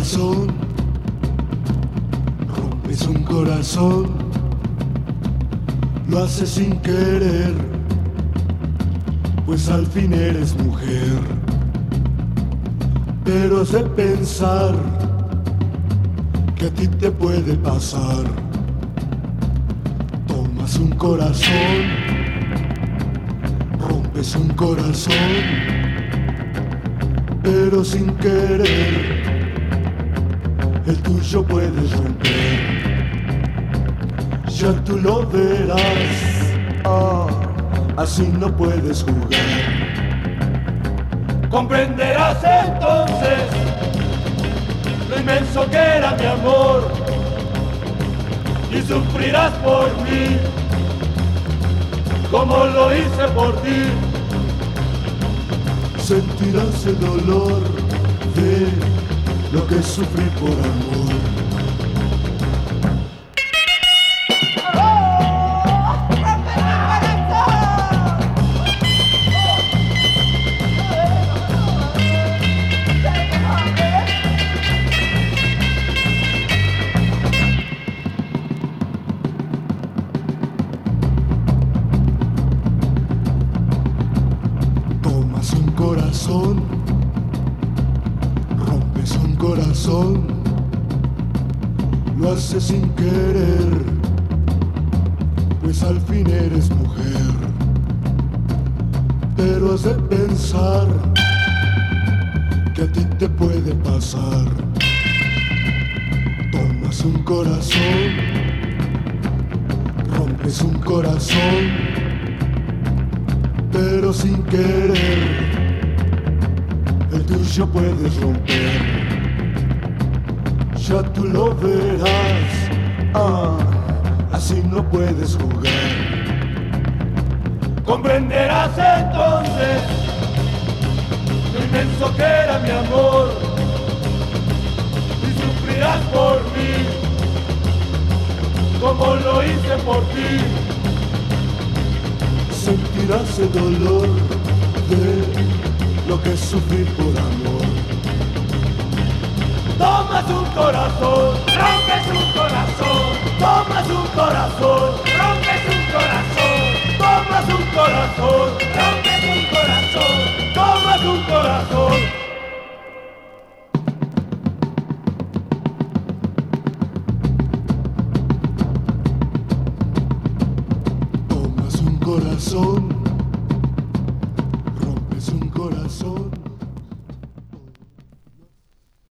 corazón, rompes un corazón, lo haces sin querer, pues al fin eres mujer. Pero has de pensar que a ti te puede pasar. Tomas un corazón, rompes un corazón, pero sin querer el tuyo puedes romper. Ya tú lo verás, así no puedes jugar. Comprenderás entonces lo inmenso que era mi amor y sufrirás por mí como lo hice por ti. Sentirás el dolor de lo que sufrí por amor. Tomas un corazón, rompes un corazón, lo haces sin querer, pues al fin eres mujer. Pero has de pensar que a ti te puede pasar. Tomas un corazón, rompes un corazón, pero sin querer el tuyo puedes romper. Ya tú lo verás, así no puedes jugar. Comprenderás entonces lo inmenso que era mi amor y sufrirás por mí como lo hice por ti. Sentirás el dolor de lo que es sufrir por amor. Tomas un corazón, rompes un corazón, tomas un corazón, rompes un corazón, tomas un corazón, rompes un corazón, tomas un corazón. Tomas un corazón, rompes un corazón.